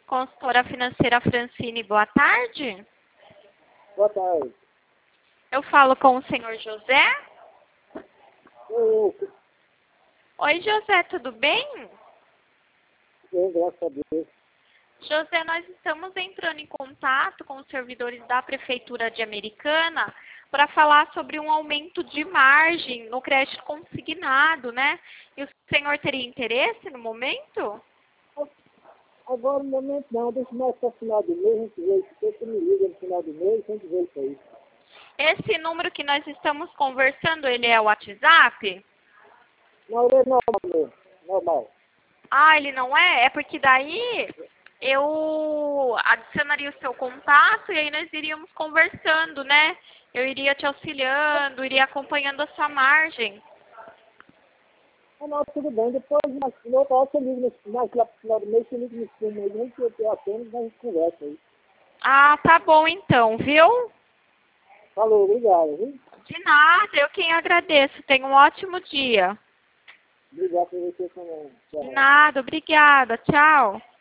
Consultora financeira Francine, boa tarde. Boa tarde. Eu falo com o senhor José. Eu, Oi, José, tudo bem? graças a Deus. José, nós estamos entrando em contato com os servidores da Prefeitura de Americana para falar sobre um aumento de margem no crédito consignado, né? E o senhor teria interesse no momento? Agora, no momento não, deixa mais para o final do mês, a gente vê isso. Você me liga no final do mês, a gente vê isso aí. Esse número que nós estamos conversando, ele é o WhatsApp? Não, ele é normal mesmo, normal. Ah, ele não é? É porque daí eu adicionaria o seu contato e aí nós iríamos conversando, né? Eu iria te auxiliando, iria acompanhando a sua margem. Não, tudo bem, depois, na outra hora, você liga, mais lá pro final do mês, você liga no filme aí, a gente eu atendo, a gente conversa aí. Ah, tá bom então, viu? Falou, obrigado, viu? De nada, eu quem agradeço. Tenha um ótimo dia. Obrigado por você também. De Tchau. nada, obrigada. Tchau.